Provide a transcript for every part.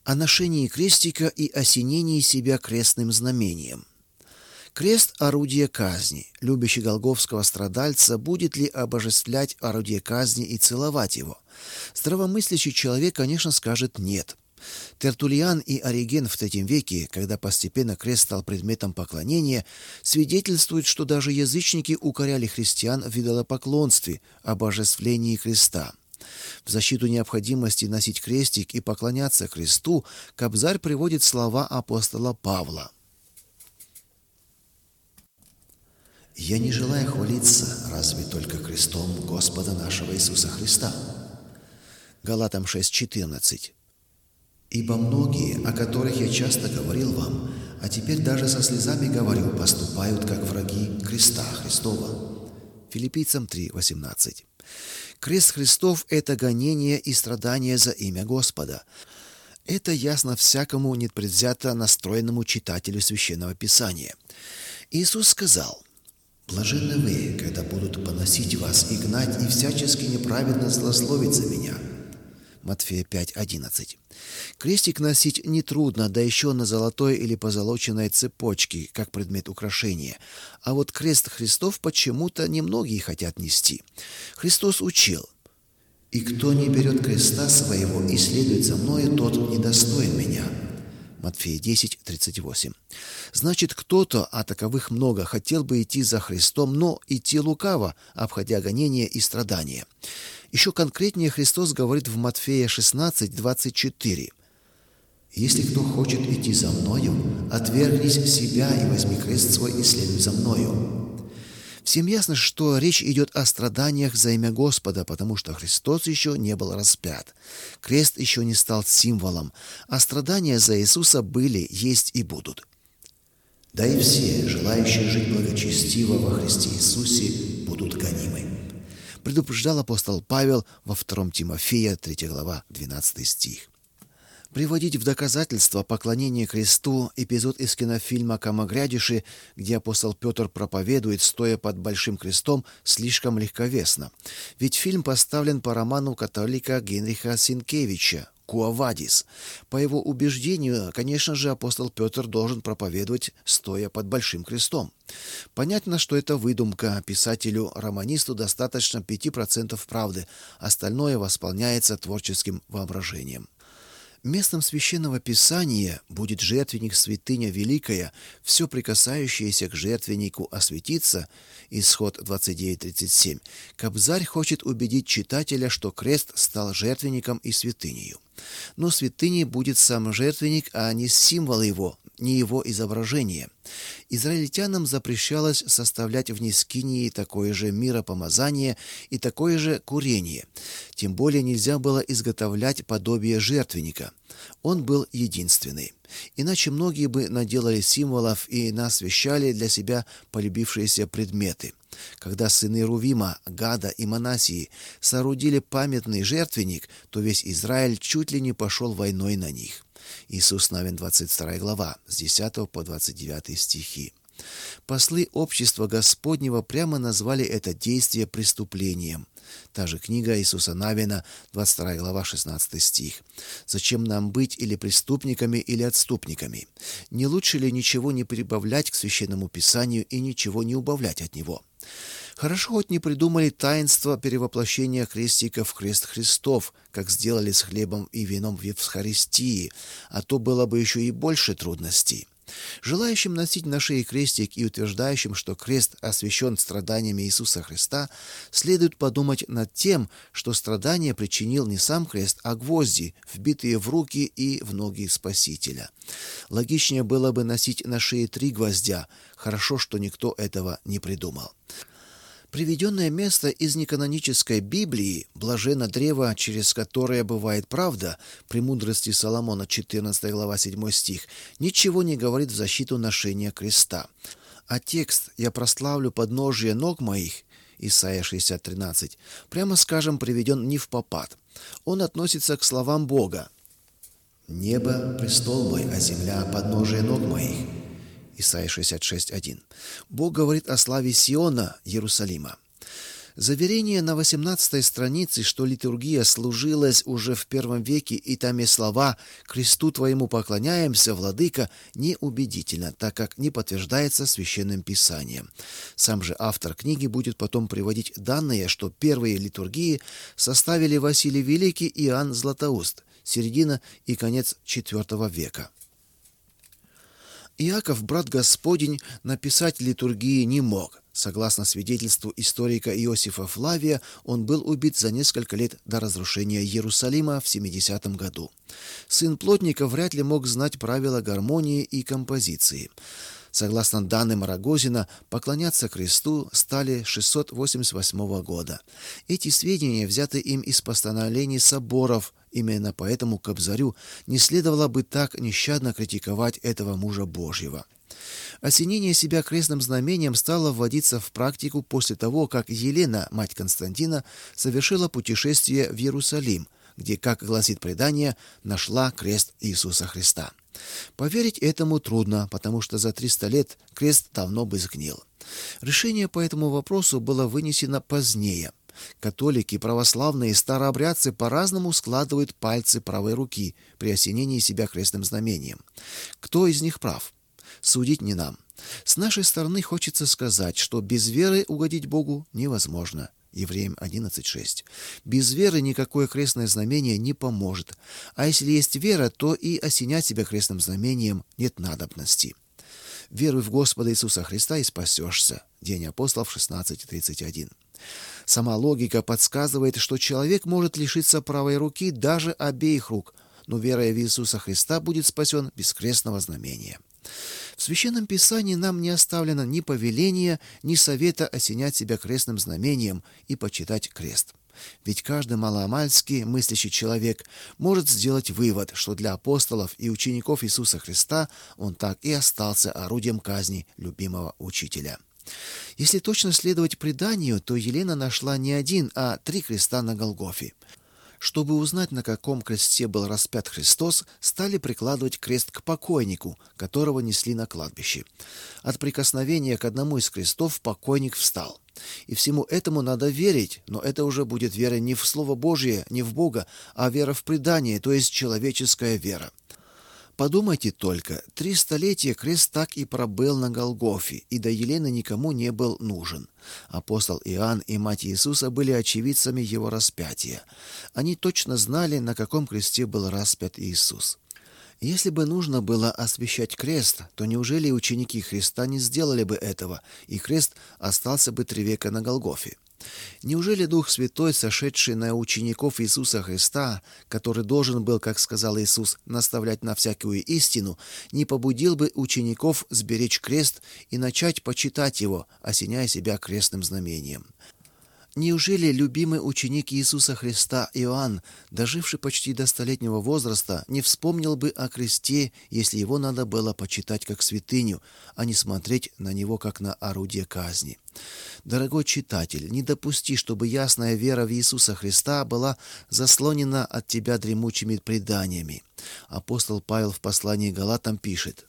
О ношении крестика и осенении себя крестным знамением. Крест – орудие казни. Любящий голгофского страдальца будет ли обожествлять орудие казни и целовать его? Здравомыслящий человек, конечно, скажет «нет». Тертуллиан и Ориген в III веке, когда постепенно крест стал предметом поклонения, свидетельствуют, что даже язычники укоряли христиан в идолопоклонстве, обожествлении креста. В защиту необходимости носить крестик и поклоняться кресту Кобзарь приводит слова апостола Павла. «Я не желаю хвалиться, разве только крестом Господа нашего Иисуса Христа». Галатам 6:14. «Ибо многие, о которых я часто говорил вам, а теперь даже со слезами говорю, поступают как враги креста Христова». Филиппийцам 3:18. Крест Христов – это гонение и страдание за имя Господа. Это ясно всякому непредвзято настроенному читателю Священного Писания. Иисус сказал: «Блаженны вы, когда будут поносить вас и гнать, и всячески неправедно злословить за меня». Матфея 5:11. Крестик носить нетрудно, да еще на золотой или позолоченной цепочке, как предмет украшения. А вот крест Христов почему-то немногие хотят нести. Христос учил: «И кто не берет креста своего и следует за мною, тот недостоин меня». Матфея 10:38. Значит, кто-то, а таковых много, хотел бы идти за Христом, но идти лукаво, обходя гонения и страдания. Еще конкретнее Христос говорит в Матфея 16:24. «Если кто хочет идти за мною, отвергнись себя и возьми крест свой и следуй за мною». Всем ясно, что речь идет о страданиях за имя Господа, потому что Христос еще не был распят. Крест еще не стал символом, а страдания за Иисуса были, есть и будут. «Да и все, желающие жить благочестиво во Христе Иисусе, будут гонимы», предупреждал апостол Павел во 2 Тимофея, 3 глава, 12 стих. Приводить в доказательство поклонения кресту эпизод из кинофильма «Камагрядиши», где апостол Петр проповедует, стоя под большим крестом, слишком легковесно. Ведь фильм поставлен по роману католика Генриха Синкевича «Куа Вадис». По его убеждению, конечно же, апостол Петр должен проповедовать, стоя под большим крестом. Понятно, что это выдумка. Писателю-романисту достаточно 5% правды, остальное восполняется творческим воображением. Местом священного писания будет жертвенник святыня великая, все прикасающееся к жертвеннику осветится, исход 29:37. Кобзарь хочет убедить читателя, что крест стал жертвенником и святынею. Но святыней будет сам жертвенник, а не символ его, не его изображение. Израильтянам запрещалось составлять вне скинии такое же миропомазание и такое же курение. Тем более нельзя было изготовлять подобие жертвенника. Он был единственный. Иначе многие бы наделали символов и насвящали для себя полюбившиеся предметы. Когда сыны Рувима, Гада и Манасии соорудили памятный жертвенник, то весь Израиль чуть ли не пошел войной на них. Иисус Навин, 22 глава, с 10 по 29 стихи. Послы общества Господнего прямо назвали это действие преступлением. Та же книга Иисуса Навина, 22 глава, 16 стих. «Зачем нам быть или преступниками, или отступниками? Не лучше ли ничего не прибавлять к Священному Писанию и ничего не убавлять от него?» Хорошо хоть не придумали таинство перевоплощения крестика в крест Христов, как сделали с хлебом и вином в Евхаристии, а то было бы еще и больше трудностей. Желающим носить на шее крестик и утверждающим, что крест освящен страданиями Иисуса Христа, следует подумать над тем, что страдания причинил не сам крест, а гвозди, вбитые в руки и в ноги Спасителя. Логичнее было бы носить на шее 3 гвоздя. Хорошо, что никто этого не придумал. Приведенное место из неканонической Библии «Блаженно древо, через которое бывает правда» «Премудрости Соломона», 14 глава, 7 стих, ничего не говорит в защиту ношения креста. А текст «Я прославлю подножие ног моих» Исайя 60:13, прямо скажем, приведен не впопад. Он относится к словам Бога. «Небо – престол мой, а земля – подножие ног моих». Исайя 66:1. Бог говорит о славе Сиона, Иерусалима. Заверение на 18 странице, что литургия служилась уже в первом веке, и там есть слова «Кресту Твоему поклоняемся, Владыка», неубедительно, так как не подтверждается Священным Писанием. Сам же автор книги будет потом приводить данные, что первые литургии составили Василий Великий и Иоанн Златоуст, середина и конец IV века. Иаков, брат Господень, написать литургии не мог. Согласно свидетельству историка Иосифа Флавия, он был убит за несколько лет до разрушения Иерусалима в 70 году. Сын плотника вряд ли мог знать правила гармонии и композиции. Согласно данным Рогозина, поклоняться кресту стали 688 года. Эти сведения взяты им из постановлений соборов. Именно поэтому Кобзарю не следовало бы так нещадно критиковать этого мужа Божьего. Осенение себя крестным знамением стало вводиться в практику после того, как Елена, мать Константина, совершила путешествие в Иерусалим, где, как гласит предание, нашла крест Иисуса Христа. Поверить этому трудно, потому что за 300 лет крест давно бы сгнил. Решение по этому вопросу было вынесено позднее. Католики, православные и старообрядцы по-разному складывают пальцы правой руки при осенении себя крестным знамением. Кто из них прав? Судить не нам. С нашей стороны хочется сказать, что без веры угодить Богу невозможно. Евреям 11:6. Без веры никакое крестное знамение не поможет. А если есть вера, то и осенять себя крестным знамением нет надобности. Веруй в Господа Иисуса Христа и спасешься. Деяния апостолов 16:31. Сама логика подсказывает, что человек может лишиться правой руки, даже обеих рук, но веруя в Иисуса Христа будет спасен без крестного знамения. В Священном Писании нам не оставлено ни повеления, ни совета осенять себя крестным знамением и почитать крест. Ведь каждый маломальски мыслящий человек может сделать вывод, что для апостолов и учеников Иисуса Христа он так и остался орудием казни любимого учителя. Если точно следовать преданию, то Елена нашла не один, а 3 креста на Голгофе. Чтобы узнать, на каком кресте был распят Христос, стали прикладывать крест к покойнику, которого несли на кладбище. От прикосновения к одному из крестов покойник встал. И всему этому надо верить, но это уже будет вера не в Слово Божие, не в Бога, а вера в предание, то есть человеческая вера. Подумайте только, 3 столетия крест так и пробыл на Голгофе, и до Елены никому не был нужен. Апостол Иоанн и мать Иисуса были очевидцами его распятия. Они точно знали, на каком кресте был распят Иисус. Если бы нужно было освящать крест, то неужели ученики Христа не сделали бы этого, и крест остался бы 3 века на Голгофе? Неужели Дух Святой, сошедший на учеников Иисуса Христа, который должен был, как сказал Иисус, наставлять на всякую истину, не побудил бы учеников сберечь крест и начать почитать его, осеняя себя крестным знамением? Неужели любимый ученик Иисуса Христа Иоанн, доживший почти до 100-летнего возраста, не вспомнил бы о кресте, если его надо было почитать как святыню, а не смотреть на него как на орудие казни? Дорогой читатель, не допусти, чтобы ясная вера в Иисуса Христа была заслонена от тебя дремучими преданиями. Апостол Павел в послании к Галатам пишет: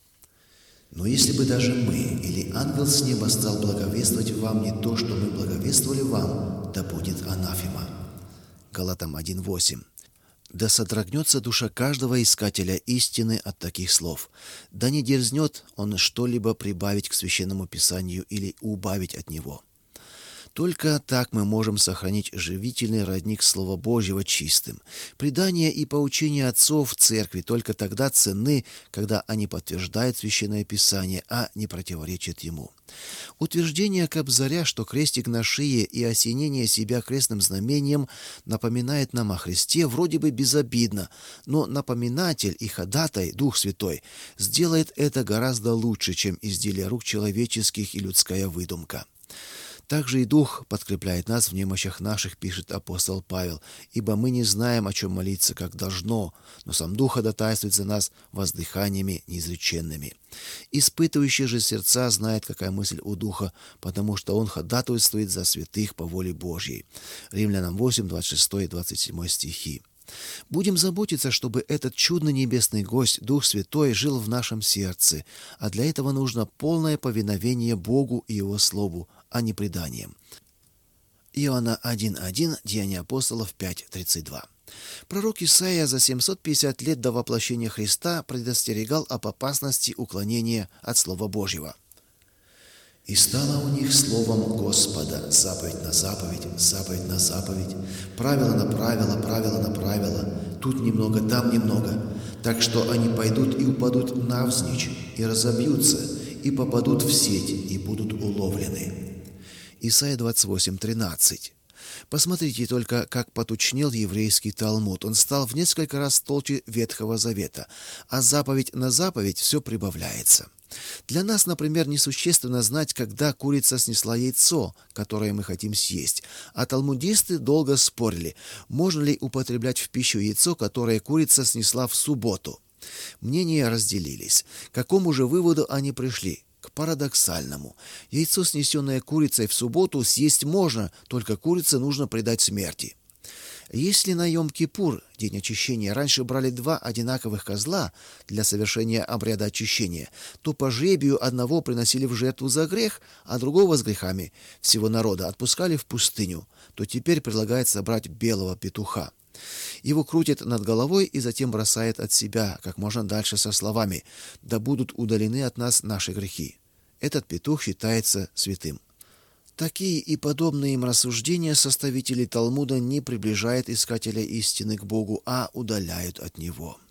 «Но если бы даже мы или ангел с неба стал благовествовать вам не то, что мы благовествовали вам, да будет анафема». Галатам 1:8. Да содрогнется душа каждого искателя истины от таких слов. Да не дерзнет он что-либо прибавить к Священному Писанию или убавить от него. Только так мы можем сохранить живительный родник Слова Божьего чистым. Предания и поучения отцов в церкви только тогда ценны, когда они подтверждают Священное Писание, а не противоречат ему. Утверждение Кобзаря, что крестик на шее и осенение себя крестным знамением напоминает нам о Христе, вроде бы безобидно, но напоминатель и ходатай, Дух Святой, сделает это гораздо лучше, чем изделие рук человеческих и людская выдумка. Также и Дух подкрепляет нас в немощах наших, пишет апостол Павел, ибо мы не знаем, о чем молиться, как должно, но сам Дух ходатайствует за нас воздыханиями неизреченными. Испытывающий же сердца знает, какая мысль у Духа, потому что он ходатайствует за святых по воле Божьей. Римлянам 8, 26 и 27 стихи. Будем заботиться, чтобы этот чудный небесный гость, Дух Святой, жил в нашем сердце, а для этого нужно полное повиновение Богу и Его Слову, а не преданием. Иоанна 1.1, Деяния апостолов 5.32. Пророк Исаия за 750 лет до воплощения Христа предостерегал об опасности уклонения от Слова Божьего. «И стало у них словом Господа заповедь на заповедь, заповедь на заповедь, правило на правило, правило на правило, тут немного, там немного, так что они пойдут и упадут навзничь, и разобьются, и попадут в сеть, и будут уловлены». Исайя 28.13. Посмотрите только, как потучнел еврейский Талмуд. Он стал в несколько раз толще Ветхого Завета, а заповедь на заповедь все прибавляется. Для нас, например, несущественно знать, когда курица снесла яйцо, которое мы хотим съесть, а талмудисты долго спорили, можно ли употреблять в пищу яйцо, которое курица снесла в субботу. Мнения разделились. К какому же выводу они пришли? К парадоксальному. Яйцо, снесенное курицей в субботу, съесть можно, только курице нужно предать смерти. Если на Йом-Кипур, день очищения, раньше брали 2 одинаковых козла для совершения обряда очищения, то по жребию одного приносили в жертву за грех, а другого с грехами всего народа отпускали в пустыню, то теперь предлагается брать белого петуха. Его крутят над головой и затем бросает от себя, как можно дальше, со словами: «Да будут удалены от нас наши грехи». Этот петух считается святым. Такие и подобные им рассуждения составители Талмуда не приближают искателя истины к Богу, а удаляют от него.